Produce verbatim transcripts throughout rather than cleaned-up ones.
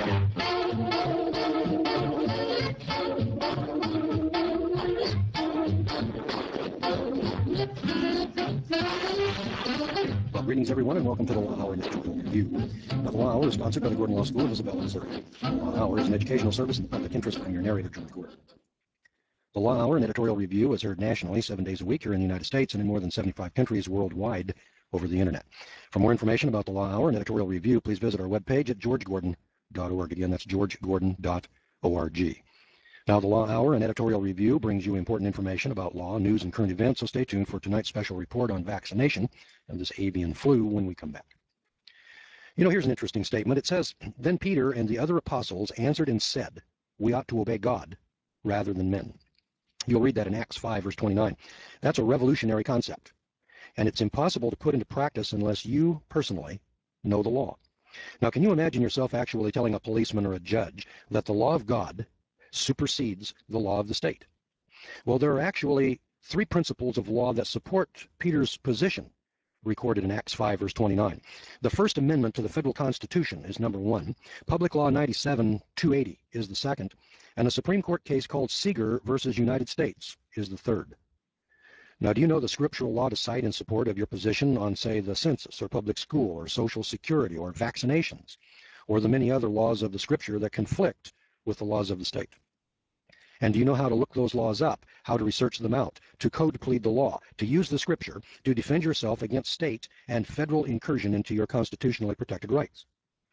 Well, greetings, everyone, and welcome to the Law Hour Editorial Review. Now, the Law Hour is sponsored by the Gordon Law School of Isabella, Missouri. The Law Hour is an educational service in the public interest. I'm your narrator, George Gordon. The Law Hour and Editorial Review is heard nationally seven days a week here in the United States and in more than seventy-five countries worldwide over the Internet. For more information about the Law Hour and Editorial Review, please visit our webpage at george gordon dot org. Again, that's george gordon dot org. Now, the Law Hour and Editorial Review brings you important information about law, news, and current events, so stay tuned for tonight's special report on vaccination and this avian flu when we come back. You know, here's an interesting statement. It says, "Then Peter and the other apostles answered and said, 'We ought to obey God rather than men.'" You'll read that in Acts five, verse twenty-nine. That's a revolutionary concept, and it's impossible to put into practice unless you personally know the law. Now, can you imagine yourself actually telling a policeman or a judge that the law of God supersedes the law of the state? Well, there are actually three principles of law that support Peter's position, recorded in Acts five, verse twenty-nine. The First Amendment to the Federal Constitution is number one. Public Law ninety-seven two eighty is the second. And a Supreme Court case called Seeger versus United States is the third. Now, do you know the scriptural law to cite in support of your position on, say, the census or public school or Social Security or vaccinations, or the many other laws of the scripture that conflict with the laws of the state? And do you know how to look those laws up, how to research them out, to code plead the law, to use the scripture to defend yourself against state and federal incursion into your constitutionally protected rights?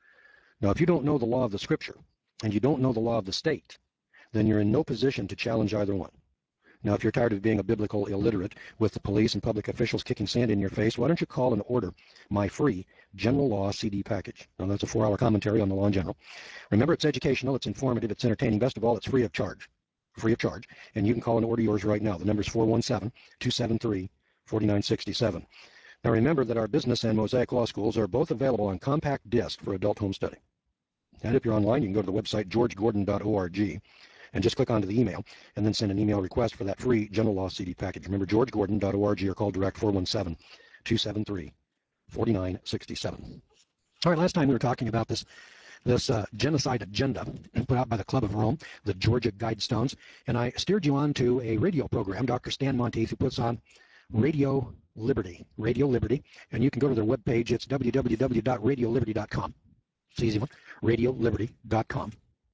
Now, if you don't know the law of the scripture and you don't know the law of the state, then you're in no position to challenge either one. Now, if you're tired of being a biblical illiterate with the police and public officials kicking sand in your face, why don't you call and order my free General Law C D package? Now, that's a four-hour commentary on the law in general. Remember, it's educational, it's informative, it's entertaining. Best of all, it's free of charge. Free of charge. And you can call and order yours right now. The number is four one seven, two seven three, four nine six seven. Now, remember that our business and Mosaic Law Schools are both available on compact disc for adult home study. And if you're online, you can go to the website george gordon dot org and just click onto the email and then send an email request for that free General Law C D package. Remember, george gordon dot org or call direct four one seven, two seven three, four nine six seven. All right, last time we were talking about this this uh, genocide agenda put out by the Club of Rome, the Georgia Guidestones, and I steered you on to a radio program, Doctor Stan Monteith, who puts on Radio Liberty, Radio Liberty, and you can go to their webpage. It's w w w dot radio liberty dot com. It's an easy one, radio liberty dot com.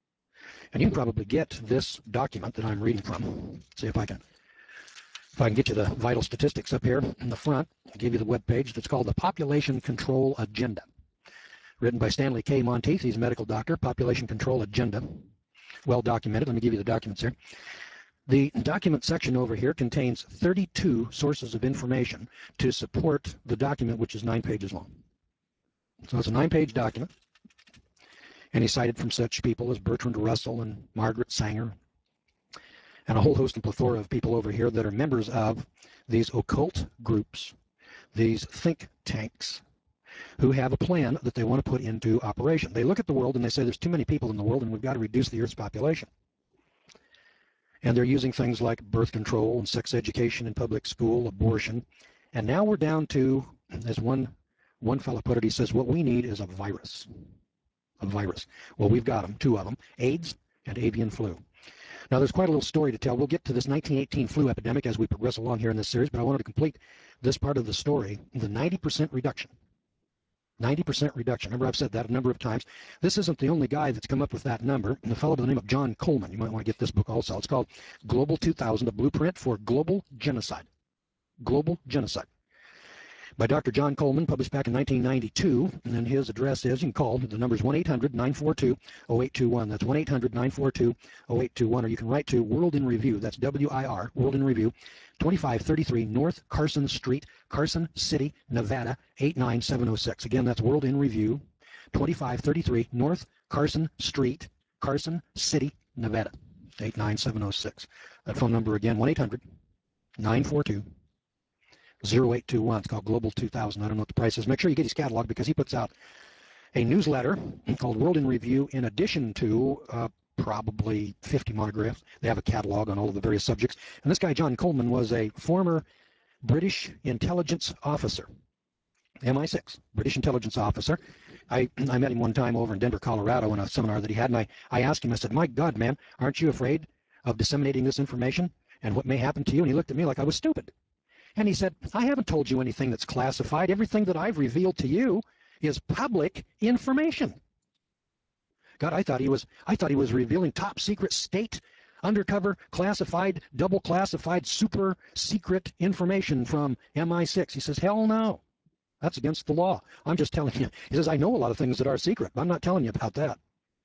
And you can probably get this document that I'm reading from. Let's see if I can if I can get you the vital statistics up here in the front. I'll give you the webpage that's called the Population Control Agenda. Written by Stanley K. Monteith. He's a medical doctor. Population Control Agenda. Well documented. Let me give you the documents here. The document section over here contains thirty-two sources of information to support the document, which is nine pages long. So it's a nine-page document. And he cited from such people as Bertrand Russell and Margaret Sanger and a whole host and plethora of people over here that are members of these occult groups, these think tanks, who have a plan that they want to put into operation. They look at the world and they say there's too many people in the world and we've got to reduce the Earth's population. And they're using things like birth control and sex education in public school, abortion. And now we're down to, as one, one fellow put it, he says, what we need is a virus. A virus. Well, we've got them, two of them, AIDS and avian flu. Now, there's quite a little story to tell. We'll get to this nineteen eighteen flu epidemic as we progress along here in this series, but I wanted to complete this part of the story, the ninety percent reduction. ninety percent reduction. Remember, I've said that a number of times. This isn't the only guy that's come up with that number. And a fellow by the name of John Coleman, you might want to get this book also. It's called Global two thousand, A Blueprint for Global Genocide. Global Genocide. By Doctor John Coleman, published back in nineteen ninety-two. And then his address is, you can call, the number is one eight hundred, nine four two, oh eight two one. That's one eight hundred, nine four two, oh eight two one. Or you can write to World in Review. That's W I R, World in Review, twenty-five thirty-three North Carson Street, Carson City, Nevada, eight nine seven oh six. Again, that's World in Review, twenty-five thirty-three North Carson Street, Carson City, Nevada, eight nine seven oh six. That phone number again, one eight hundred, nine four two, oh eight two one. It's called Global two thousand. I don't know what the price is. Make sure you get his catalog because he puts out a newsletter called World in Review in addition to uh, probably fifty monographs. They have a catalog on all of the various subjects. And this guy, John Coleman, was a former British intelligence officer, M I six, British intelligence officer. I, I met him one time over in Denver, Colorado in a seminar that he had, and I, I asked him, I said, my God, man, aren't you afraid of disseminating this information and what may happen to you? And he looked at me like I was stupid. And he said, I haven't told you anything that's classified. Everything that I've revealed to you is public information. God, I thought he was, I thought he was revealing top secret state, undercover, classified, double classified, super secret information from M I six. He says, hell no. That's against the law. I'm just telling you. He says, I know a lot of things that are secret, but I'm not telling you about that.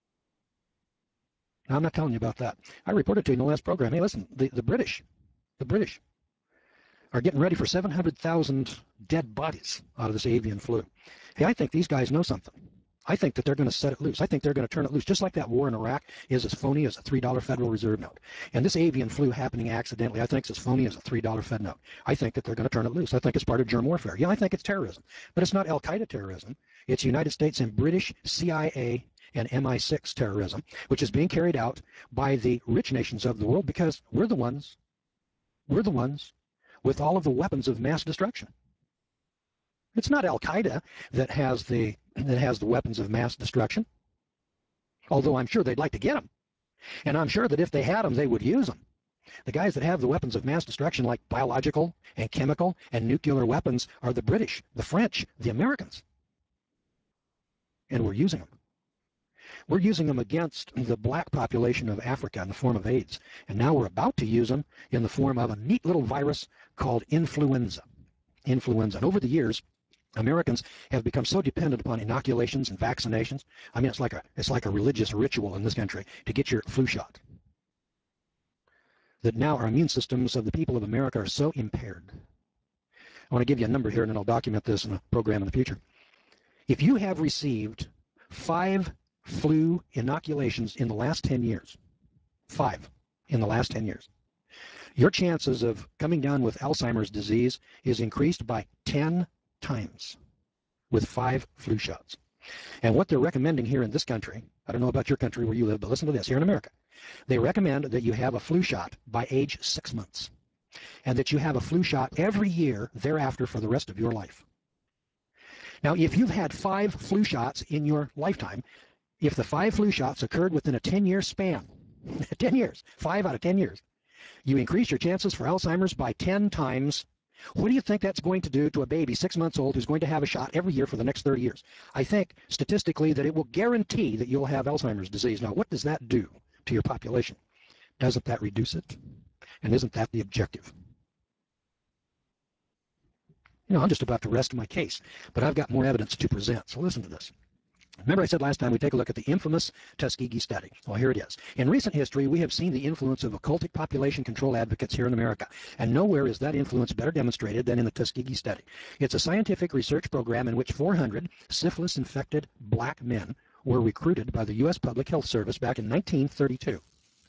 I'm not telling you about that. I reported to you in the last program, hey, listen, the, the British, the British are getting ready for seven hundred thousand dead bodies out of this avian flu. Hey, I think these guys know something. I think that they're going to set it loose. I think they're going to turn it loose, just like that war in Iraq is as phony as a three dollar Federal Reserve note. And this avian flu happening accidentally, I think is as phony as a three dollar Fed note. I think that they're going to turn it loose. I think it's part of germ warfare. Yeah, I think it's terrorism. But it's not Al-Qaeda terrorism. It's United States and British C I A and M I six terrorism, which is being carried out by the rich nations of the world because we're the ones, we're the ones with all of the weapons of mass destruction. It's not Al-Qaeda that has the that has the weapons of mass destruction, although I'm sure they'd like to get them. And I'm sure that if they had them, they would use them. The guys that have the weapons of mass destruction, like biological and chemical and nuclear weapons, are the British, the French, the Americans. And we're using them. We're using them against the black population of Africa in the form of AIDS. And now we're about to use them in the form of a neat little virus called influenza. Influenza. And over the years, Americans have become so dependent upon inoculations and vaccinations. I mean, it's like a it's like a religious ritual in this country to get your flu shot. That now our immune systems of the people of America are so impaired. I want to give you a number here, and then I'll document this in a program in the future. If you have received five flu inoculations in the last ten years, five in the last ten years, your chances of coming down with Alzheimer's disease is increased by ten times with five flu shots. And what they're recommending here in this country, I don't know about your country where you live, but listen to this. Here in America, they recommend that you have a flu shot by age six months and that you have a flu shot every year thereafter for the rest of your life. Now, if you've had five flu shots in your lifetime, if the five flu shots occurred within a ten-year span, ten years, five out of ten years, you increase your chances for Alzheimer's by ten times. What do you think that's going to do to a baby six months old who's going to have a shot every year for the next thirty years? I think statistically that it will guarantee that you'll have Alzheimer's disease. Now, what does that do to your population? Doesn't that reduce it? And isn't that the objective? You know, I'm just about to rest my case, but I've got more evidence to present. So listen to this. Remember I said last time we take a look at the infamous Tuskegee study. Well, here it is. In recent history, we have seen the influence of occultic population control advocates here in America, and nowhere is that influence better demonstrated than in the Tuskegee study. It's a scientific research program in which four hundred syphilis-infected black men were recruited by the U S Public Health Service back in nineteen thirty-two.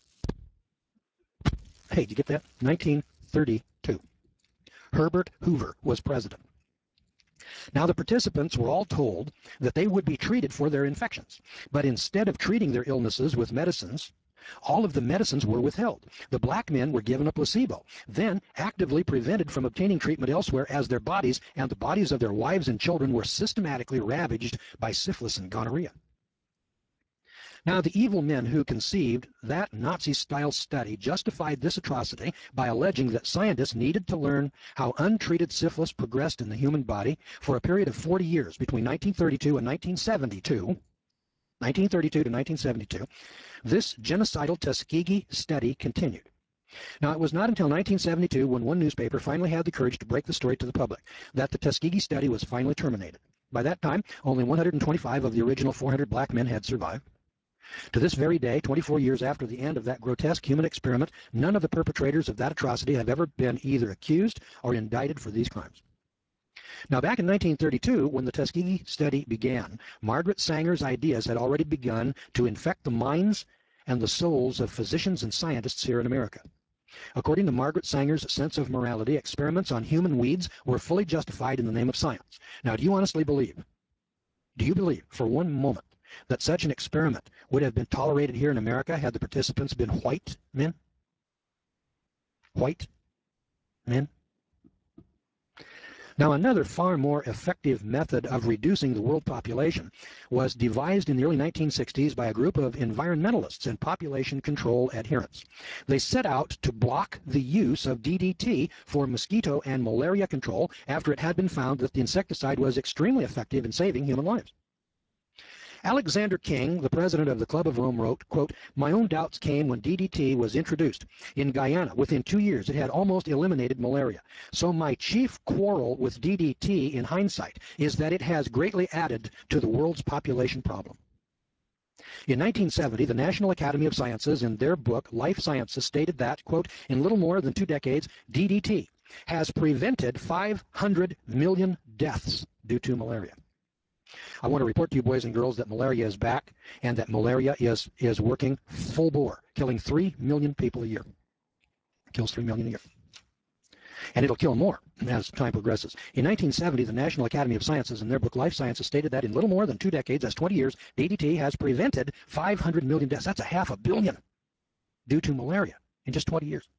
Hey, did you get that? nineteen thirty-two. Herbert Hoover was president. Now, the participants were all told that they would be treated for their infections, but instead of treating their illnesses with medicines, all of the medicines were withheld. The black men were given a placebo, then actively prevented from obtaining treatment elsewhere as their bodies and the bodies of their wives and children were systematically ravaged by syphilis and gonorrhea. Now, the evil men who conceived that Nazi-style study justified this atrocity by alleging that scientists needed to learn how untreated syphilis progressed in the human body for a period of forty years between nineteen thirty-two and nineteen seventy-two. nineteen thirty-two to nineteen seventy-two, this genocidal Tuskegee study continued. Now, it was not until nineteen seventy-two, when one newspaper finally had the courage to break the story to the public, that the Tuskegee study was finally terminated. By that time, only one hundred twenty-five of the original four hundred black men had survived. To this very day, twenty-four years after the end of that grotesque human experiment, none of the perpetrators of that atrocity have ever been either accused or indicted for these crimes. Now, back in nineteen thirty-two, when the Tuskegee study began, Margaret Sanger's ideas had already begun to infect the minds and the souls of physicians and scientists here in America. According to Margaret Sanger's sense of morality, experiments on human weeds were fully justified in the name of science. Now, do you honestly believe, do you believe for one moment that such an experiment would have been tolerated here in America had the participants been white men? White men? Now, another far more effective method of reducing the world population was devised in the early nineteen sixties by a group of environmentalists and population control adherents. They set out to block the use of D D T for mosquito and malaria control after it had been found that the insecticide was extremely effective in saving human lives. Alexander King, the president of the Club of Rome, wrote, quote, "My own doubts came when D D T was introduced. In Guyana, within two years, it had almost eliminated malaria. So my chief quarrel with D D T in hindsight is that it has greatly added to the world's population problem." In nineteen seventy, the National Academy of Sciences, in their book Life Sciences, stated that, quote, "In little more than two decades, D D T has prevented five hundred million deaths due to malaria." I want to report to you, boys and girls, that malaria is back and that malaria is, is working full bore, killing three million people a year. Kills three million a year. And it'll kill more as time progresses. In nineteen seventy, the National Academy of Sciences, in their book Life Sciences, stated that in little more than two decades, that's twenty years, D D T has prevented five hundred million deaths. That's a half a billion due to malaria in just twenty years.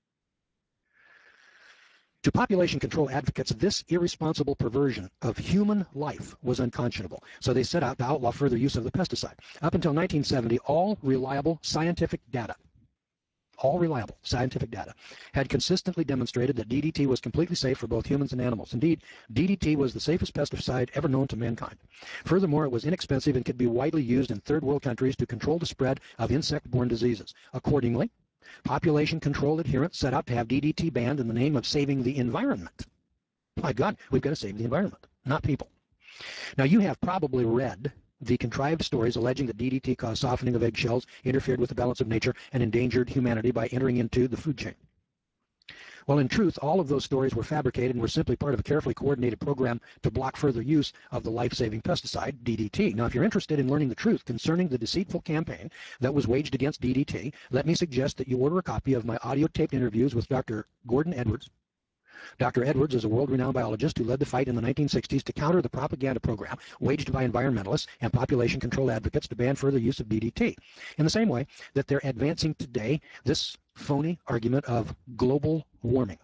To population control advocates, this irresponsible perversion of human life was unconscionable, so they set out to outlaw further use of the pesticide. Up until nineteen seventy, all reliable scientific data, all reliable scientific data, had consistently demonstrated that D D T was completely safe for both humans and animals. Indeed, D D T was the safest pesticide ever known to mankind. Furthermore, it was inexpensive and could be widely used in third world countries to control the spread of insect-borne diseases. Accordingly, population control adherents set out to have D D T banned in the name of saving the environment. My God, we've got to save the environment, not people. Now, you have probably read the contrived stories alleging that D D T caused softening of eggshells, interfered with the balance of nature, and endangered humanity by entering into the food chain. Well, in truth, all of those stories were fabricated and were simply part of a carefully coordinated program to block further use of the life-saving pesticide, D D T. Now, if you're interested in learning the truth concerning the deceitful campaign that was waged against D D T, let me suggest that you order a copy of my audio-taped interviews with Doctor Gordon Edwards. Doctor Edwards is a world-renowned biologist who led the fight in the nineteen sixties to counter the propaganda program waged by environmentalists and population control advocates to ban further use of D D T, in the same way that they're advancing today this phony argument of global warming.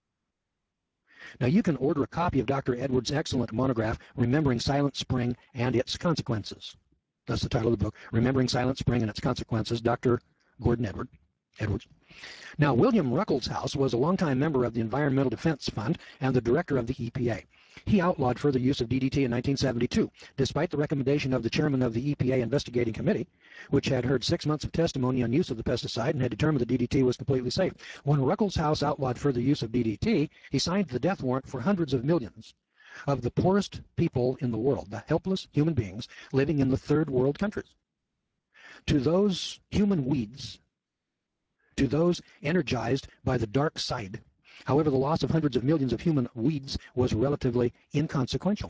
Now, you can order a copy of Doctor Edwards' excellent monograph, Remembering Silent Spring and Its Consequences. That's the title of the book, Remembering Silent Spring and Its Consequences, Doctor Gordon Edward, Edwards. Now, William Ruckelshaus was a longtime member of the Environmental Defense Fund and the director of the E P A. He outlawed further use of D D T in nineteen seventy-two, despite the recommendation of the chairman of the E P A investigating committee, which had heard six months of testimony on use of the pesticide and had determined that D D T was completely safe. When Ruckelshaus outlawed further use of D D T, he signed the death warrant for hundreds of millions of the poorest people in the world, the helpless human beings living in the third world countries. To those human weeds, to those energized by the dark side, however, the loss of hundreds of millions of human weeds was relatively inconsequential.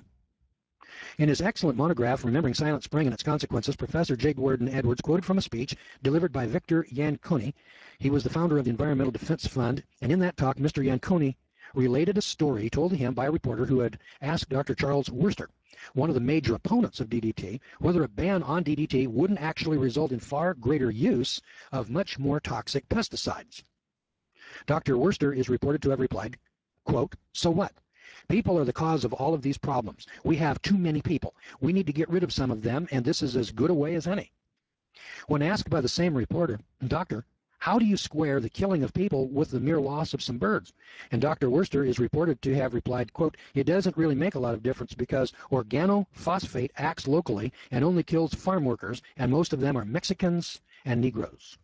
In his excellent monograph, Remembering Silent Spring and Its Consequences, Professor J. Gordon Edwards quoted from a speech delivered by Victor Yanconi. He was the founder of the Environmental Defense Fund, and in that talk, Mister Yanconi related a story told to him by a reporter who had asked Doctor Charles Worster, one of the major opponents of D D T, whether a ban on D D T wouldn't actually result in far greater use of much more toxic pesticides. Doctor Worster is reported to have replied, quote, "So what? People are the cause of all of these problems. We have too many people. We need to get rid of some of them, and this is as good a way as any." When asked by the same reporter, "Doctor, how do you square the killing of people with the mere loss of some birds?" And Doctor Worster is reported to have replied, quote, "It doesn't really make a lot of difference because organophosphate acts locally and only kills farm workers, and most of them are Mexicans and Negroes."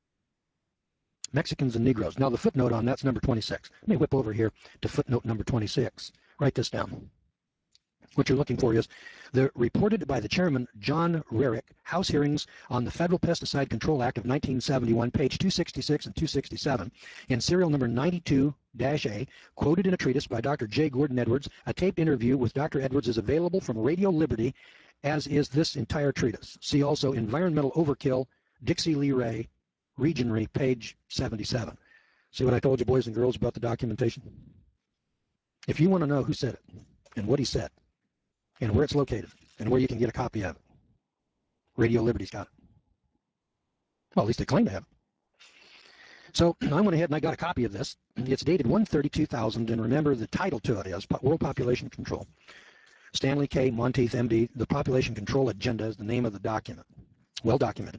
Mexicans and Negroes. Now, the footnote on that's number twenty-six. Let me whip over here to footnote number twenty-six. Write this down. What you're looking for is the reported by the chairman, John Rarick, House hearings on the Federal Pesticide Control Act of nineteen seventy-one, page two sixty-six and two sixty-seven, in serial number ninety-two A, quoted in a treatise by Doctor J. Gordon Edwards. A taped interview with Doctor Edwards is available from Radio Liberty, as is this entire treatise. See also Environmental Overkill, Dixie Lee Ray, Regionry, page seventy-seven. See what I told you, boys and girls, about the documentation? If you want to know who said it and what he said, and where it's located, and where you can get a copy of it, Radio Liberty's got it. Well, at least they claim to have it. So I went ahead and I got a copy of this. It's dated one thirty-two thousand, and remember the title to it is World Population Control. Stanley K. Monteith, M D, The Population Control Agenda is the name of the document. Well documented.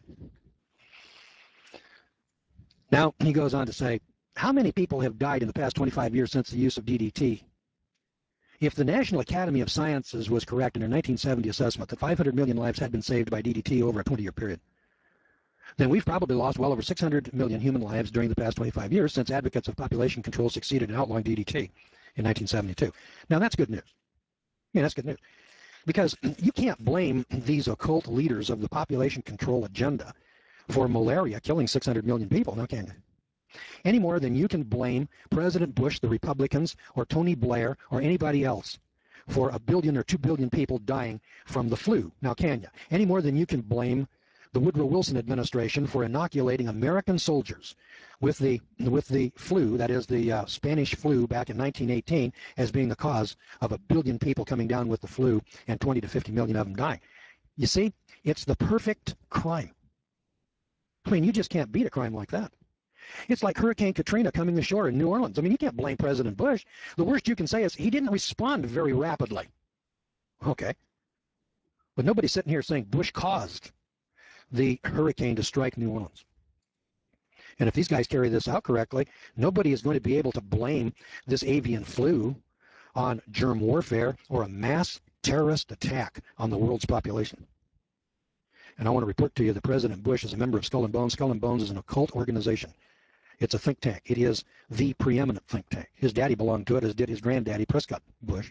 Now, he goes on to say, how many people have died in the past twenty-five years since the use of D D T? If the National Academy of Sciences was correct in their nineteen seventy assessment that five hundred million lives had been saved by D D T over a twenty-year period, then we've probably lost well over six hundred million human lives during the past twenty-five years since advocates of population control succeeded in outlawing D D T in nineteen seventy-two. Now, that's good news. Yeah, that's good news. Because you can't blame these occult leaders of the population control agenda for malaria killing six hundred million people, now can you? Any more than you can blame President Bush, the Republicans, or Tony Blair, or anybody else for a billion or two billion people dying from the flu, now can you? Any more than you can blame the Woodrow Wilson administration for inoculating American soldiers with the with the flu, that is the uh, Spanish flu back in nineteen eighteen, as being the cause of a billion people coming down with the flu and twenty to fifty million of them dying. You see, it's the perfect crime. I mean, you just can't beat a crime like that. It's like Hurricane Katrina coming ashore in New Orleans. I mean, you can't blame President Bush. The worst you can say is he didn't respond very rapidly. Okay. But nobody's sitting here saying Bush caused the hurricane to strike New Orleans. And if these guys carry this out correctly, nobody is going to be able to blame this avian flu on germ warfare or a mass terrorist attack on the world's population. And I want to report to you that President Bush is a member of Skull and Bones. Skull and Bones is an occult organization. It's a think tank. It is the preeminent think tank. His daddy belonged to it, as did his granddaddy, Prescott Bush.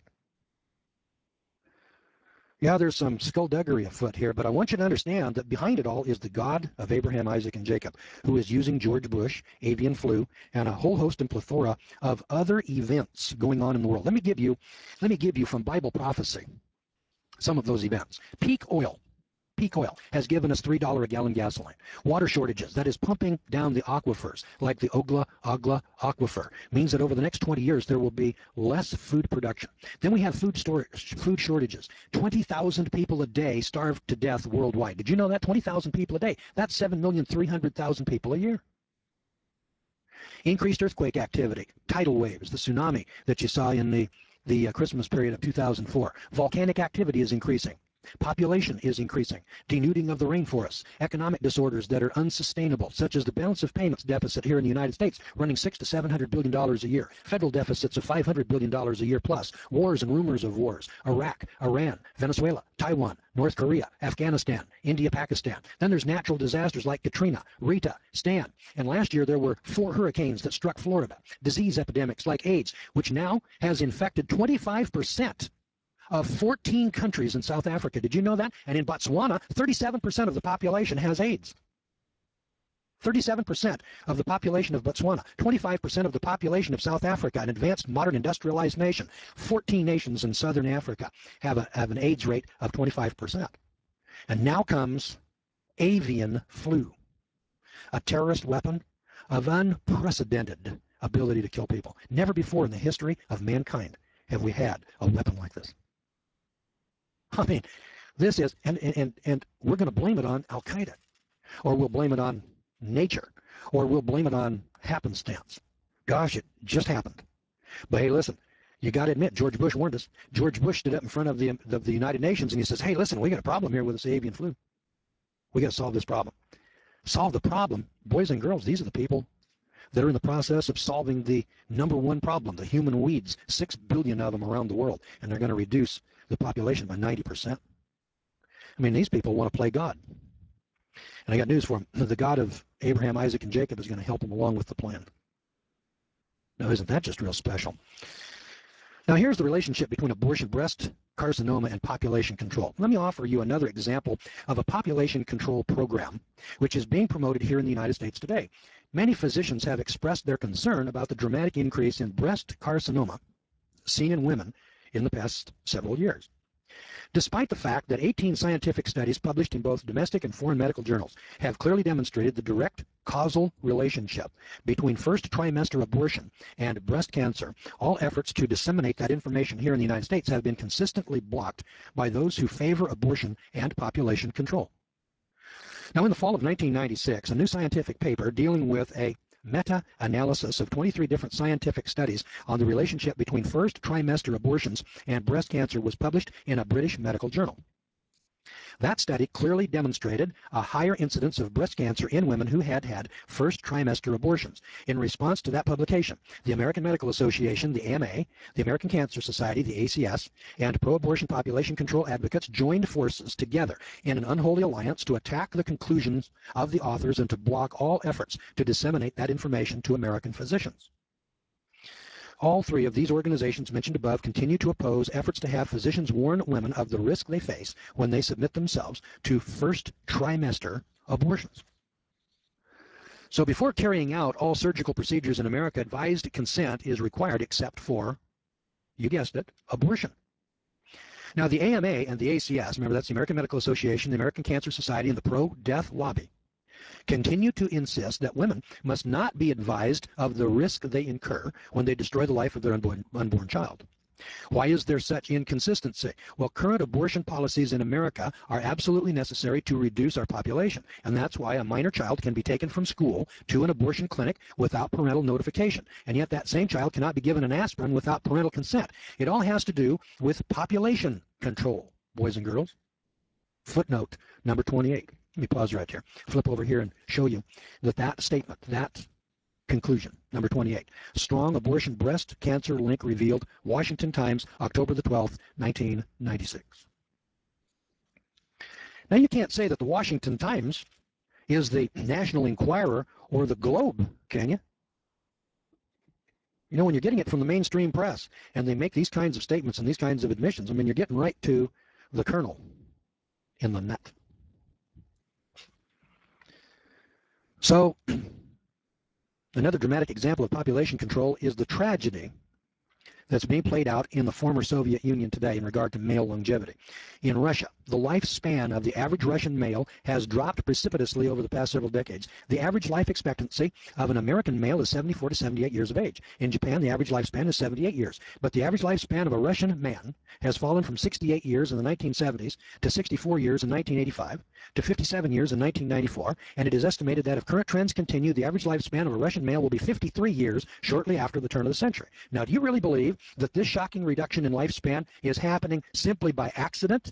Yeah, there's some skullduggery afoot here, but I want you to understand that behind it all is the God of Abraham, Isaac, and Jacob, who is using George Bush, avian flu, and a whole host and plethora of other events going on in the world. Let me give you, let me give you from Bible prophecy some of those events. Peak oil. Peak oil has given us three dollars a gallon gasoline. Water shortages, that is pumping down the aquifers, like the Ogla Ogla aquifer, means that over the next twenty years there will be less food production. Then we have food storage, food shortages. twenty thousand people a day starve to death worldwide. Did you know that? twenty thousand people a day. That's seven million three hundred thousand people a year. Increased earthquake activity, tidal waves, the tsunami that you saw in the, the uh, Christmas period of two thousand four. Volcanic activity is increasing. Population is increasing, denuding of the rainforests, economic disorders that are unsustainable, such as the balance of payments deficit here in the United States, running six to seven hundred billion dollars a year, federal deficits of five hundred billion dollars a year plus, wars and rumors of wars, Iraq, Iran, Venezuela, Taiwan, North Korea, Afghanistan, India, Pakistan. Then there's natural disasters like Katrina, Rita, Stan, and last year there were four hurricanes that struck Florida, disease epidemics like AIDS, which now has infected twenty-five percent of fourteen countries in South Africa. Did you know that? And in Botswana, thirty-seven percent of the population has AIDS. thirty-seven percent of the population of Botswana, twenty-five percent of the population of South Africa, an advanced, modern, industrialized nation. fourteen nations in southern Africa have, a, have an AIDS rate of twenty-five percent. And now comes avian flu, a terrorist weapon of unprecedented ability to kill people. Never before in the history of mankind have we had a weapon like this. I mean, this is, and, and, and we're going to blame it on Al-Qaeda, or we'll blame it on nature, or we'll blame it on happenstance. Gosh, it just happened. But hey, listen, you got to admit, George Bush warned us. George Bush stood up in front of the, of the United Nations and he says, hey, listen, we got a problem here with this avian flu. We got to solve this problem. Solve the problem. Boys and girls, these are the people that are in the process of solving the number one problem, the human weeds, six billion of them around the world, and they're going to reduce the population by ninety percent. I mean, these people want to play God. And I got news for them. The God of Abraham, Isaac, and Jacob is going to help them along with the plan. Now, isn't that just real special? Now, here's the relationship between abortion, breast carcinoma, and population control. Let me offer you another example of a population control program which is being promoted here in the United States today. Many physicians have expressed their concern about the dramatic increase in breast carcinoma seen in women in the past several years. Despite the fact that eighteen scientific studies published in both domestic and foreign medical journals have clearly demonstrated the direct causal relationship between first trimester abortion and breast cancer, all efforts to disseminate that information here in the United States have been consistently blocked by those who favor abortion and population control. Now, in the fall of nineteen ninety-six, a new scientific paper dealing with a meta-analysis of twenty-three different scientific studies on the relationship between first trimester abortions and breast cancer was published in a British medical journal. That study clearly demonstrated a higher incidence of breast cancer in women who had had first trimester abortions. In response to that publication, the American Medical Association, the A M A, the American Cancer Society, the A C S, and pro-abortion population control advocates joined forces together in an unholy alliance to attack the conclusions of the authors and to block all efforts to disseminate that information to American physicians. All three of these organizations mentioned above continue to oppose efforts to have physicians warn women of the risk they face when they submit themselves to first trimester abortions. So before carrying out all surgical procedures in America, advised consent is required except for, you guessed it, abortion. Now the A M A and the A C S, remember that's the American Medical Association, the American Cancer Society, and the pro-death lobby, continue to insist that women must not be advised of the risk they incur when they destroy the life of their unborn, unborn child. Why is there such inconsistency? Well, current abortion policies in America are absolutely necessary to reduce our population, and that's why a minor child can be taken from school to an abortion clinic without parental notification, and yet that same child cannot be given an aspirin without parental consent. It all has to do with population control, boys and girls. Footnote number twenty-eight. Let me pause right here, flip over here and show you that that statement, that conclusion, number twenty-eight, strong abortion breast cancer link revealed, Washington Times, October the twelfth, nineteen ninety-six. Now you can't say that the Washington Times is the National Enquirer or the Globe, can you? You know, when you're getting it from the mainstream press and they make these kinds of statements and these kinds of admissions, I mean, you're getting right to the kernel in the nut. So, another dramatic example of population control is the tragedy that's being played out in the former Soviet Union today in regard to male longevity. In Russia, the lifespan of the average Russian male has dropped precipitously over the past several decades. The average life expectancy of an American male is seventy-four to seventy-eight years of age. In Japan, the average lifespan is seventy-eight years. But the average lifespan of a Russian man has fallen from sixty-eight years in the nineteen seventies to sixty-four years in nineteen eighty-five to fifty-seven years in nineteen ninety-four, and it is estimated that if current trends continue, the average lifespan of a Russian male will be fifty-three years shortly after the turn of the century. Now, do you really believe that this shocking reduction in lifespan is happening simply by accident?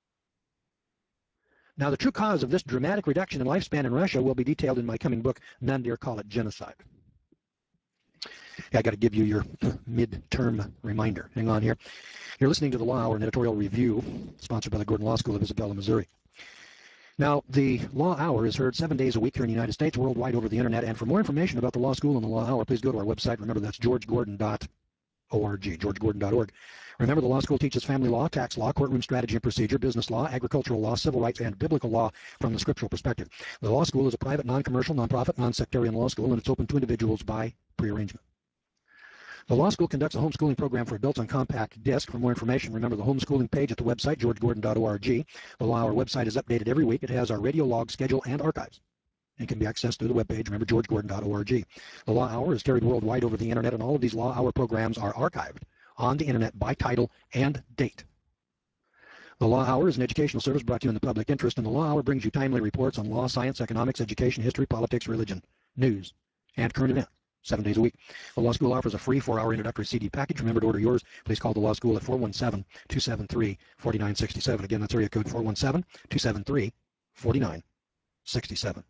Now, the true cause of this dramatic reduction in lifespan in Russia will be detailed in my coming book, None Dare Call It Genocide. Yeah, I got to give you your midterm reminder. Hang on here. You're listening to the Law Hour, an editorial review sponsored by the Gordon Law School of Isabella, Missouri. Now, the Law Hour is heard seven days a week here in the United States, worldwide over the internet. And for more information about the Law School and the Law Hour, please go to our website. Remember, that's george gordon dot org, george gordon dot org. Remember, the law school teaches family law, tax law, courtroom strategy and procedure, business law, agricultural law, civil rights, and biblical law from the scriptural perspective. The law school is a private, non-commercial, non-profit, non-sectarian law school, and it's open to individuals by prearrangement. The law school conducts a homeschooling program for adults on compact disc. For more information, remember the homeschooling page at the website, george gordon dot org. The Law Hour website is updated every week. It has our radio log, schedule, and archives. It can be accessed through the webpage, remember, george gordon dot org. The Law Hour is carried worldwide over the internet, and all of these Law Hour programs are archived on the internet by title and date. The Law Hour is an educational service brought to you in the public interest, and the Law Hour brings you timely reports on law, science, economics, education, history, politics, religion, news, and current events, seven days a week. The Law School offers a free four-hour introductory C D package. Remember to order yours. Please call the Law School at four one seven, two seven three, four nine six seven. Again, that's area code four one seven, two seven three, four nine six seven.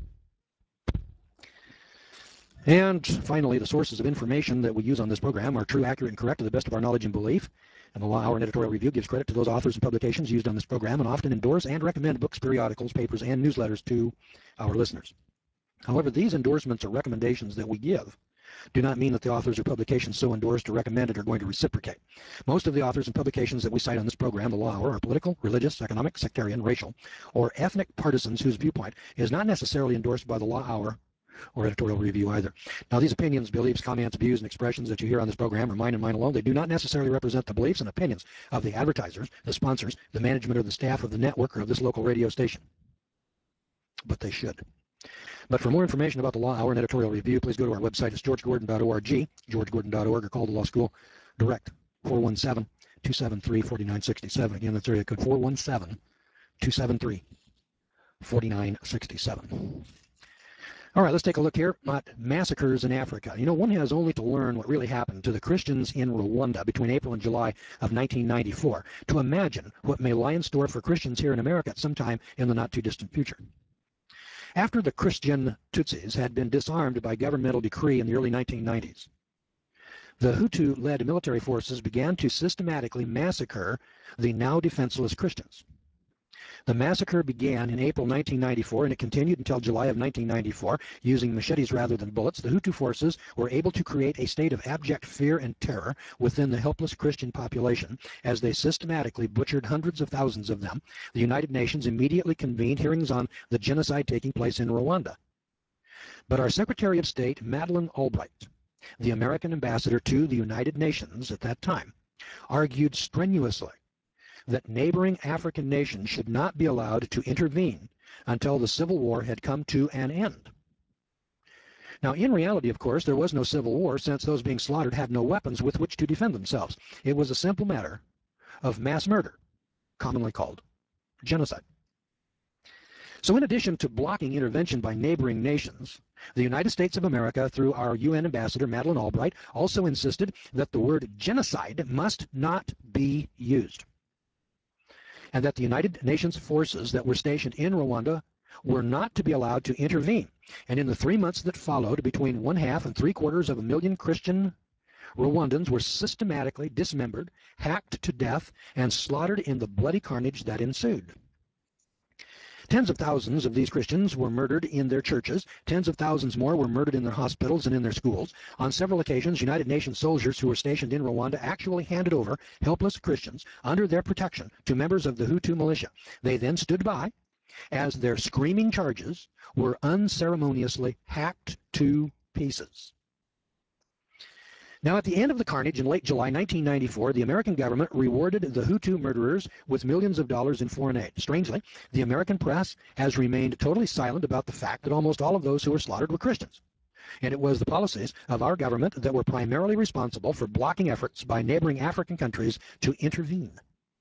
And finally, the sources of information that we use on this program are true, accurate, and correct to the best of our knowledge and belief. And the Law Hour and Editorial Review gives credit to those authors and publications used on this program and often endorse and recommend books, periodicals, papers, and newsletters to our listeners. However, these endorsements or recommendations that we give do not mean that the authors or publications so endorsed or recommended are going to reciprocate. Most of the authors and publications that we cite on this program, the Law Hour, are political, religious, economic, sectarian, racial, or ethnic partisans whose viewpoint is not necessarily endorsed by the Law Hour or Editorial Review either. Now, these opinions, beliefs, comments, views, and expressions that you hear on this program are mine and mine alone. They do not necessarily represent the beliefs and opinions of the advertisers, the sponsors, the management, or the staff of the network or of this local radio station. But they should. But for more information about the Law Hour and Editorial Review, please go to our website. It's george gordon dot org, george gordon dot org, or call the Law School direct, four one seven, two seven three, four nine six seven. Again, that's area code four one seven, two seven three, four nine six seven. All right, let's take a look here at massacres in Africa. You know, one has only to learn what really happened to the Christians in Rwanda between April and July of nineteen ninety-four to imagine what may lie in store for Christians here in America at some time in the not-too-distant future. After the Christian Tutsis had been disarmed by governmental decree in the early nineteen nineties, the Hutu-led military forces began to systematically massacre the now defenseless Christians. The massacre began in April nineteen ninety-four and it continued until July of nineteen ninety-four. Using machetes rather than bullets, the Hutu forces were able to create a state of abject fear and terror within the helpless Christian population as they systematically butchered hundreds of thousands of them. The United Nations immediately convened hearings on the genocide taking place in Rwanda. But our Secretary of State, Madeleine Albright, the American ambassador to the United Nations at that time, argued strenuously that neighboring African nations should not be allowed to intervene until the Civil War had come to an end. Now, in reality, of course, there was no Civil War since those being slaughtered had no weapons with which to defend themselves. It was a simple matter of mass murder, commonly called genocide. So in addition to blocking intervention by neighboring nations, the United States of America, through our U N ambassador, Madeleine Albright, also insisted that the word genocide must not be used, and that the United Nations forces that were stationed in Rwanda were not to be allowed to intervene. And in the three months that followed, between one half and three quarters of a million Christian Rwandans were systematically dismembered, hacked to death, and slaughtered in the bloody carnage that ensued. Tens of thousands of these Christians were murdered in their churches. Tens of thousands more were murdered in their hospitals and in their schools. On several occasions, United Nations soldiers who were stationed in Rwanda actually handed over helpless Christians under their protection to members of the Hutu militia. They then stood by as their screaming charges were unceremoniously hacked to pieces. Now, at the end of the carnage in late July nineteen ninety-four, the American government rewarded the Hutu murderers with millions of dollars in foreign aid. Strangely, the American press has remained totally silent about the fact that almost all of those who were slaughtered were Christians. And it was the policies of our government that were primarily responsible for blocking efforts by neighboring African countries to intervene.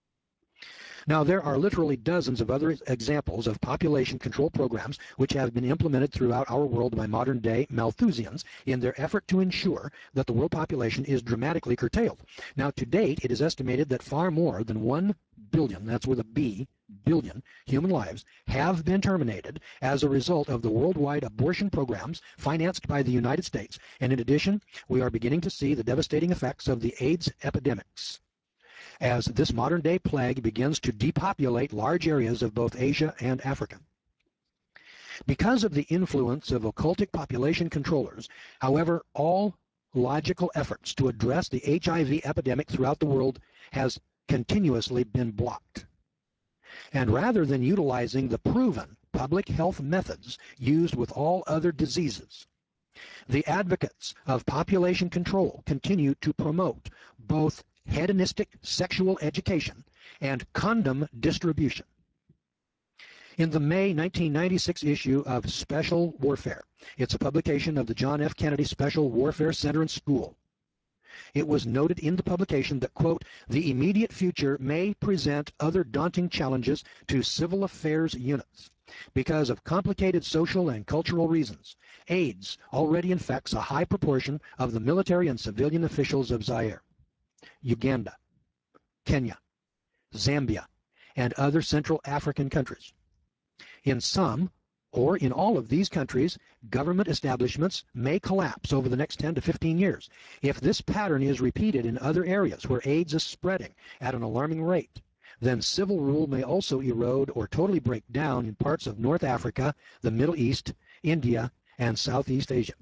Now, there are literally dozens of other examples of population control programs which have been implemented throughout our world by modern-day Malthusians in their effort to ensure that the world population is dramatically curtailed. Now, to date, it is estimated that far more than one billion, that's with a B, billion, human lives have been terminated as a result of the worldwide abortion programs financed by the United States. And in addition, we are beginning to see the devastating effects of the AIDS epidemics as this modern-day plague begins to depopulate large areas of both Asia and Africa. Because of the influence of occultic population controllers, however, all logical efforts to address the H I V epidemic throughout the world has continuously been blocked. And rather than utilizing the proven public health methods used with all other diseases, the advocates of population control continue to promote both hedonistic sexual education and condom distribution. In the May nineteen ninety-six issue of Special Warfare, it's a publication of the John F. Kennedy Special Warfare Center and School, it was noted in the publication that, quote, the immediate future may present other daunting challenges to civil affairs units. Because of complicated social and cultural reasons, AIDS already infects a high proportion of the military and civilian officials of Zaire, Uganda, Kenya, Zambia, and other Central African countries. In some, or in all of these countries, government establishments may collapse over the next ten to fifteen years. If this pattern is repeated in other areas where AIDS is spreading at an alarming rate, then civil rule may also erode or totally break down in parts of North Africa, the Middle East, India, and Southeast Asia.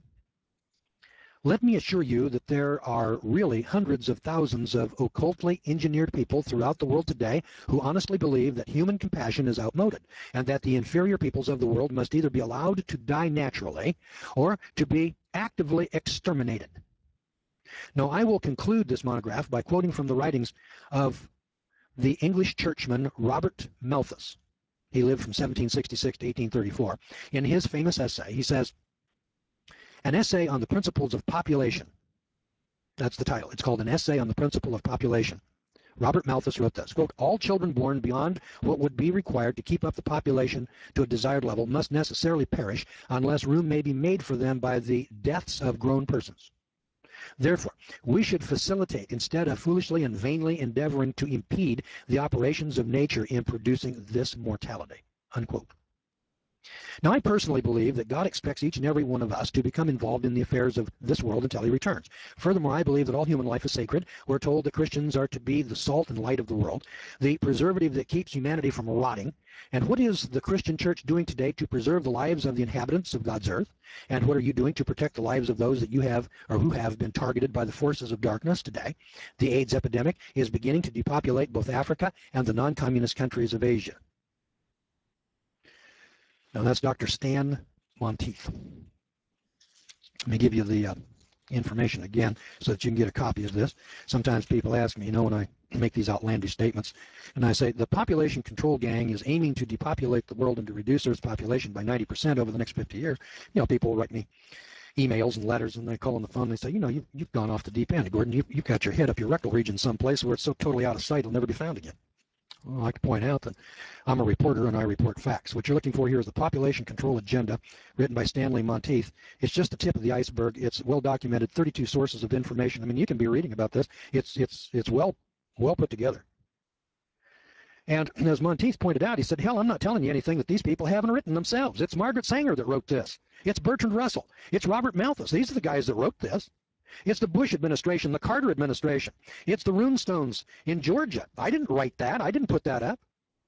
Let me assure you that there are really hundreds of thousands of occultly engineered people throughout the world today who honestly believe that human compassion is outmoded and that the inferior peoples of the world must either be allowed to die naturally or to be actively exterminated. Now, I will conclude this monograph by quoting from the writings of the English churchman Robert Malthus. He lived from seventeen sixty-six to eighteen thirty-four. In his famous essay, he says, an essay on the principles of population. That's the title. It's called An Essay on the Principle of Population. Robert Malthus wrote this, quote, all children born beyond what would be required to keep up the population to a desired level must necessarily perish unless room may be made for them by the deaths of grown persons. Therefore, we should facilitate instead of foolishly and vainly endeavoring to impede the operations of nature in producing this mortality, unquote. Now, I personally believe that God expects each and every one of us to become involved in the affairs of this world until he returns. Furthermore, I believe that all human life is sacred. We're told that Christians are to be the salt and light of the world, the preservative that keeps humanity from rotting. And what is the Christian church doing today to preserve the lives of the inhabitants of God's earth? And what are you doing to protect the lives of those that you have or who have been targeted by the forces of darkness today? The AIDS epidemic is beginning to depopulate both Africa and the non-communist countries of Asia. Now, that's Doctor Stan Monteith. Let me give you the uh, information again so that you can get a copy of this. Sometimes people ask me, you know, when I make these outlandish statements, and I say the population control gang is aiming to depopulate the world and to reduce Earth's population by ninety percent over the next fifty years. You know, people will write me emails and letters, and they call on the phone and they say, you know, you, you've gone off the deep end, Gordon. You, you've got your head up your rectal region someplace where it's so totally out of sight it'll never be found again. Well, I like to point out that I'm a reporter and I report facts. What you're looking for here is the population control agenda written by Stanley Monteith. It's just the tip of the iceberg. It's well documented, thirty-two sources of information. I mean, you can be reading about this. It's it's it's well well put together. And as Monteith pointed out, he said, hell, I'm not telling you anything that these people haven't written themselves. It's Margaret Sanger that wrote this. It's Bertrand Russell. It's Robert Malthus. These are the guys that wrote this. It's the Bush administration, the Carter administration. It's the Runestones in Georgia. I didn't write that. I didn't put that up.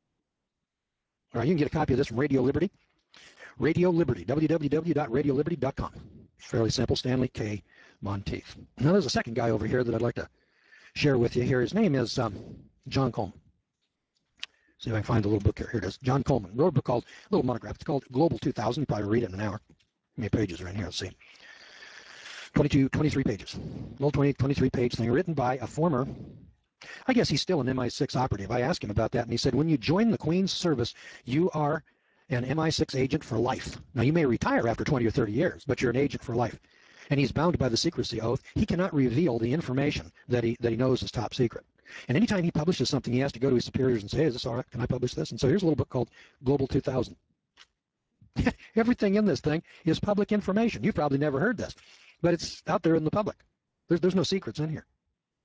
All right, you can get a copy of this from Radio Liberty. Radio Liberty, w w w dot radio liberty dot com. It's fairly simple. Stanley K. Monteith. Now, there's a second guy over here that I'd like to share with you here. His name is um, John Coleman. See if I can find the little book here. Here it is. John Coleman wrote a book called, a little monograph. It's called Global two thousand. You probably read it in an hour. How many pages are in here? Let's see. twenty-two, twenty-three pages. A little twenty, twenty-three page thing written by a former, I guess he's still an M I six operative. I asked him about that, and he said, when you join the Queen's service, you are an M I six agent for life. Now, you may retire after twenty or thirty years, but you're an agent for life. And he's bound by the secrecy oath. He cannot reveal the information that he, that he knows is top secret. And anytime he publishes something, he has to go to his superiors and say, hey, is this all right? Can I publish this? And so here's a little book called Global two thousand. Everything in this thing is public information. You've probably never heard this, but it's out there in the public. There's, there's no secrets in here.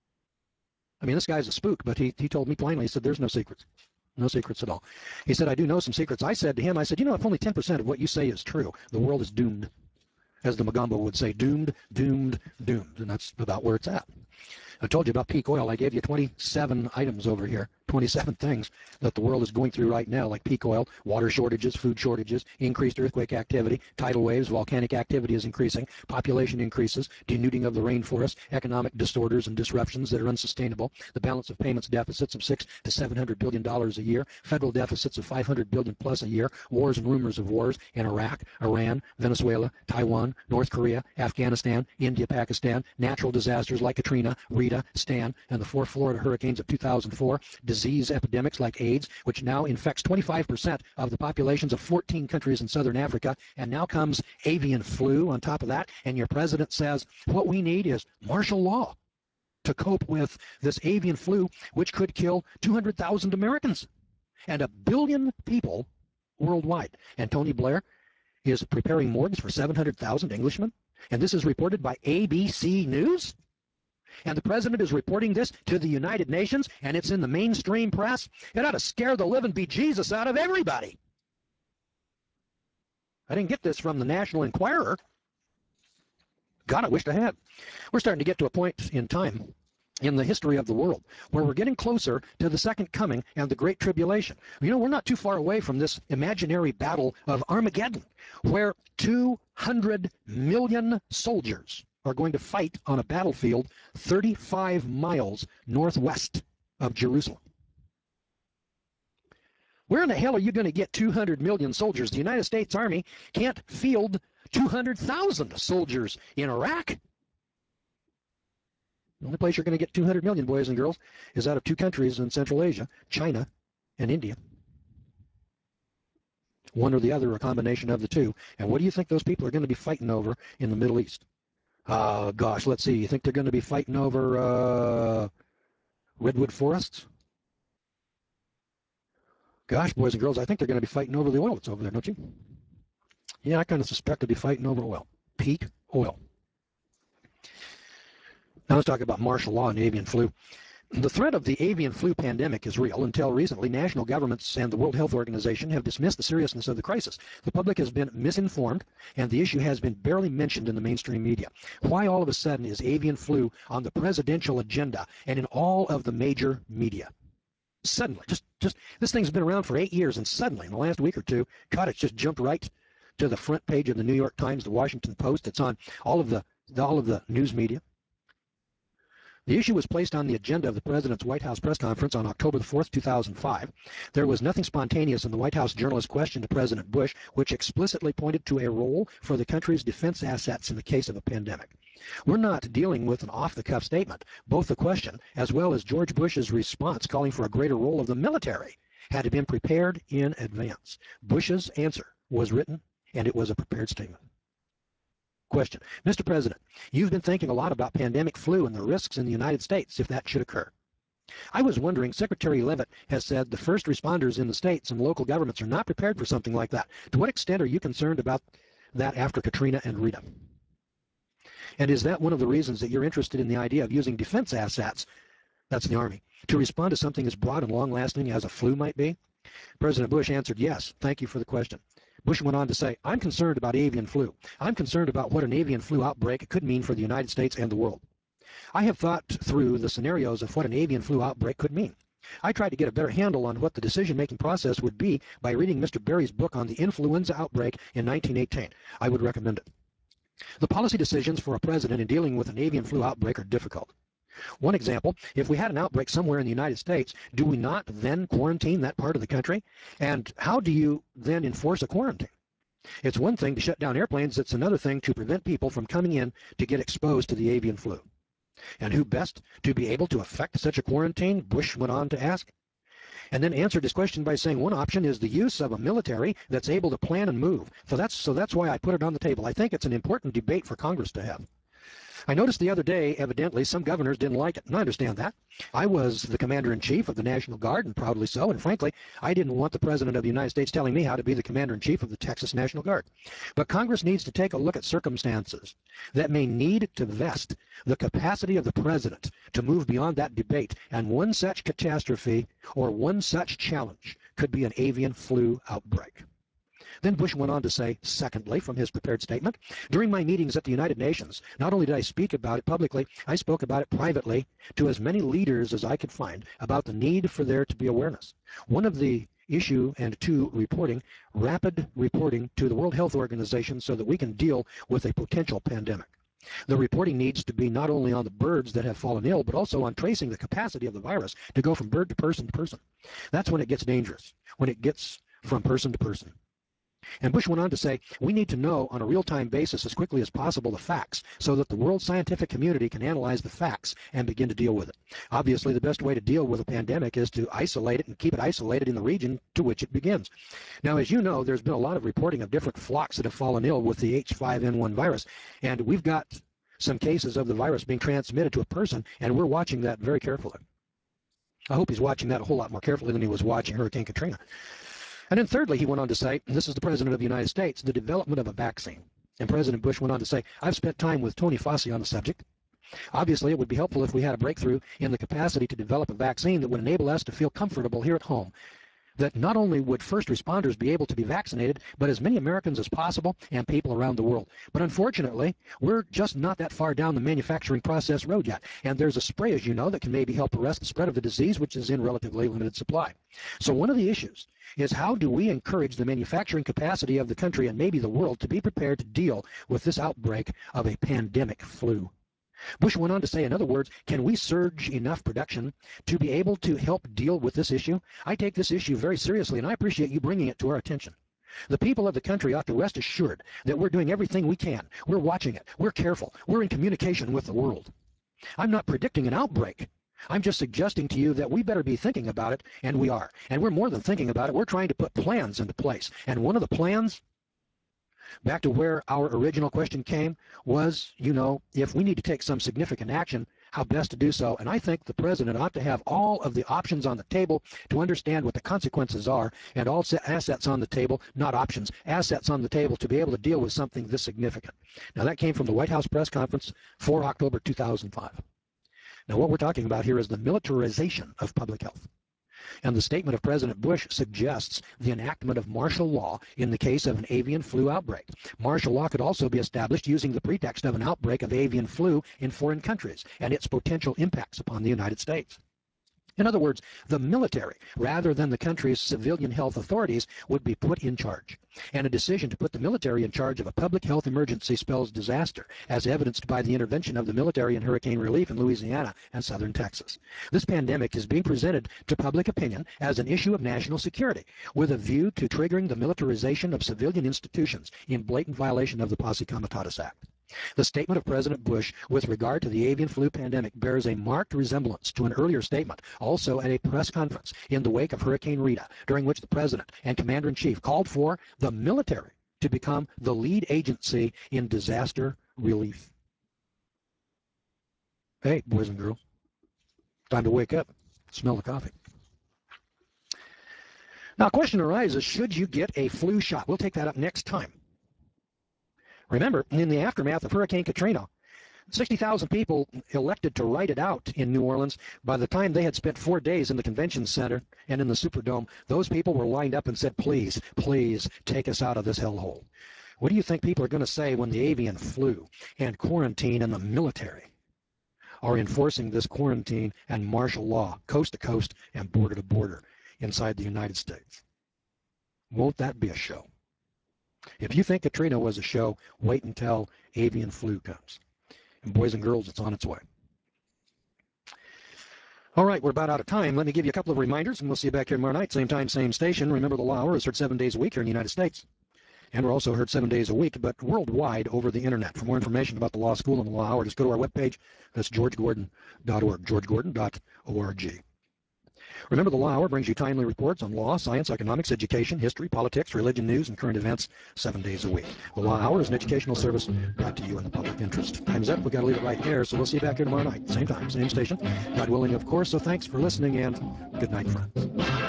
I mean, this guy's a spook, but he, he told me plainly, he said, there's no secrets. No secrets at all. He said, I do know some secrets. I said to him, I said, you know, if only ten percent of what you say is true, the world is doomed. As the Magambo would say, doomed, doomed, doomed. And that's about where it's at. I told you about peak oil. I gave you twenty-seven items over here, twenty-seven things that the world is going through right now, like peak oil, water shortages, food shortages, increased earthquake activity, tidal waves, volcanic activity is increasing, population increases, denuding of the rainforest, economic disorders and disruptions that are unsustainable, the balance of payments deficits of six to seven hundred billion dollars a year, federal deficits of five hundred billion plus a year, wars and rumors of wars in Iraq, Iran, Venezuela, Taiwan, North Korea, Afghanistan, India, Pakistan, natural disasters like Katrina, Rita, Stan, and the four Florida hurricanes of two thousand four, disease epidemics like AIDS, which now infects twenty-five percent of the populations of fourteen countries in southern Africa, and now comes avian flu on top of that, and your president says what we need is martial law to cope with this avian flu, which could kill two hundred thousand Americans and a billion people worldwide. And Tony Blair is preparing morgues for seven hundred thousand Englishmen, and this is reported by A B C News. And the president is reporting this to the United Nations, and it's in the mainstream press. It ought to scare the living bejesus out of everybody. I didn't get this from the National Enquirer. God, I wished I had. We're starting to get to a point in time in the history of the world where we're getting closer to the second coming and the Great Tribulation. You know, we're not too far away from this imaginary battle of Armageddon, where two hundred million soldiers are going to fight on a battlefield thirty-five miles northwest of Jerusalem. Where in the hell are you going to get two hundred million soldiers? The United States Army can't field two hundred thousand soldiers in Iraq. The only place you're going to get two hundred million, boys and girls, is out of two countries in Central Asia, China and India. One or the other, or a combination of the two. And what do you think those people are going to be fighting over in the Middle East? Uh, gosh, let's see. You think they're going to be fighting over, uh, redwood forests. Gosh, boys and girls, I think they're going to be fighting over the oil that's over there, don't you? Yeah, I kind of suspect they'll be fighting over oil. Peak oil. Now let's talk about martial law and avian flu. The threat of the avian flu pandemic is real. Until recently, national governments and the World Health Organization have dismissed the seriousness of the crisis. The public has been misinformed, and the issue has been barely mentioned in the mainstream media. Why all of a sudden is avian flu on the presidential agenda and in all of the major media? Suddenly, just, just this thing's been around for eight years, and suddenly, in the last week or two, God, it's just jumped right to the front page of the New York Times, the Washington Post. It's on all of the all of the news media. The issue was placed on the agenda of the President's White House press conference on October the fourth, two thousand five. There was nothing spontaneous in the White House journalist's question to President Bush, which explicitly pointed to a role for the country's defense assets in the case of a pandemic. We're not dealing with an off-the-cuff statement. Both the question, as well as George Bush's response calling for a greater role of the military, had been prepared in advance. Bush's answer was written, and it was a prepared statement. Question. Mister President, you've been thinking a lot about pandemic flu and the risks in the United States if that should occur. I was wondering, Secretary Leavitt has said the first responders in the states and local governments are not prepared for something like that. To what extent are you concerned about that after Katrina and Rita? And is that one of the reasons that you're interested in the idea of using defense assets, that's the Army, to respond to something as broad and long-lasting as a flu might be? President Bush answered yes. Thank you for the question. Bush went on to say, I'm concerned about avian flu. I'm concerned about what an avian flu outbreak could mean for the United States and the world. I have thought through the scenarios of what an avian flu outbreak could mean. I tried to get a better handle on what the decision-making process would be by reading Mister Berry's book on the influenza outbreak in nineteen eighteen. I would recommend it. The policy decisions for a president in dealing with an avian flu outbreak are difficult. One example, if we had an outbreak somewhere in the United States, do we not then quarantine that part of the country? And how do you then enforce a quarantine? It's one thing to shut down airplanes, it's another thing to prevent people from coming in to get exposed to the avian flu. And who best to be able to effect such a quarantine? Bush went on to ask. And then answered his question by saying one option is the use of a military that's able to plan and move. So that's, so that's why I put it on the table. I think it's an important debate for Congress to have. I noticed the other day, evidently, some governors didn't like it, and I understand that. I was the commander-in-chief of the National Guard, and proudly so, and frankly, I didn't want the President of the United States telling me how to be the commander-in-chief of the Texas National Guard. But Congress needs to take a look at circumstances that may need to vest the capacity of the President to move beyond that debate, and one such catastrophe or one such challenge could be an avian flu outbreak. Then Bush went on to say, secondly, from his prepared statement, during my meetings at the United Nations, not only did I speak about it publicly, I spoke about it privately to as many leaders as I could find about the need for there to be awareness. One of the issue, and two, reporting, rapid reporting to the World Health Organization so that we can deal with a potential pandemic. The reporting needs to be not only on the birds that have fallen ill, but also on tracing the capacity of the virus to go from bird to person to person. That's when it gets dangerous, when it gets from person to person. And Bush went on to say, we need to know on a real-time basis as quickly as possible the facts so that the world scientific community can analyze the facts and begin to deal with it. Obviously, the best way to deal with a pandemic is to isolate it and keep it isolated in the region to which it begins. Now, as you know, there's been a lot of reporting of different flocks that have fallen ill with the H five N one virus, and we've got some cases of the virus being transmitted to a person, and we're watching that very carefully. I hope he's watching that a whole lot more carefully than he was watching Hurricane Katrina. And then thirdly, he went on to say, this is the President of the United States, the development of a vaccine. And President Bush went on to say, I've spent time with Tony Fauci on the subject. Obviously, it would be helpful if we had a breakthrough in the capacity to develop a vaccine that would enable us to feel comfortable here at home, that not only would first responders be able to be vaccinated, but as many Americans as possible and people around the world. But unfortunately, we're just not that far down the manufacturing process road yet. And there's a spray, as you know, that can maybe help arrest the spread of the disease, which is in relatively limited supply. So one of the issues is how do we encourage the manufacturing capacity of the country and maybe the world to be prepared to deal with this outbreak of a pandemic flu? Bush went on to say, in other words, can we surge enough production to be able to help deal with this issue? I take this issue very seriously, and I appreciate you bringing it to our attention. The people of the country ought to rest assured that we're doing everything we can. We're watching it. We're careful. We're in communication with the world. I'm not predicting an outbreak. I'm just suggesting to you that we better be thinking about it, and we are. And we're more than thinking about it. We're trying to put plans into place. And one of the plans, back to where our original question came, was, you know, if we need to take some significant action, how best to do so. And I think the president ought to have all of the options on the table to understand what the consequences are, and all assets on the table, not options, assets on the table to be able to deal with something this significant. Now, that came from the White House press conference for October two thousand five. Now, what we're talking about here is the militarization of public health. And the statement of President Bush suggests the enactment of martial law in the case of an avian flu outbreak. Martial law could also be established using the pretext of an outbreak of avian flu in foreign countries and its potential impacts upon the United States. In other words, the military, rather than the country's civilian health authorities, would be put in charge. And a decision to put the military in charge of a public health emergency spells disaster, as evidenced by the intervention of the military in hurricane relief in Louisiana and southern Texas. This pandemic is being presented to public opinion as an issue of national security, with a view to triggering the militarization of civilian institutions in blatant violation of the Posse Comitatus Act. The statement of President Bush with regard to the avian flu pandemic bears a marked resemblance to an earlier statement, also at a press conference in the wake of Hurricane Rita, during which the President and Commander-in-Chief called for the military to become the lead agency in disaster relief. Hey, boys and girls, time to wake up. Smell the coffee. Now, a question arises, should you get a flu shot? We'll take that up next time. Remember, in the aftermath of Hurricane Katrina, sixty thousand people elected to ride it out in New Orleans. By the time they had spent four days in the convention center and in the Superdome, those people were lined up and said, please, please take us out of this hellhole. What do you think people are going to say when the avian flu and quarantine and the military are enforcing this quarantine and martial law coast to coast and border to border inside the United States? Won't that be a show? If you think Katrina was a show, wait until avian flu comes. And boys and girls, it's on its way. All right, we're about out of time. Let me give you a couple of reminders, and we'll see you back here tomorrow night, same time, same station. Remember, the Law Hour is heard seven days a week here in the United States. And we're also heard seven days a week, but worldwide over the Internet. For more information about the Law School and the Law Hour, just go to our webpage. That's george gordon dot org, george gordon dot org. Remember, the Law Hour brings you timely reports on law, science, economics, education, history, politics, religion, news, and current events seven days a week. The Law Hour is an educational service brought to you in the public interest. Time's up. We've got to leave it right there, so we'll see you back here tomorrow night. Same time, same station. God willing, of course. So thanks for listening, and good night, friends.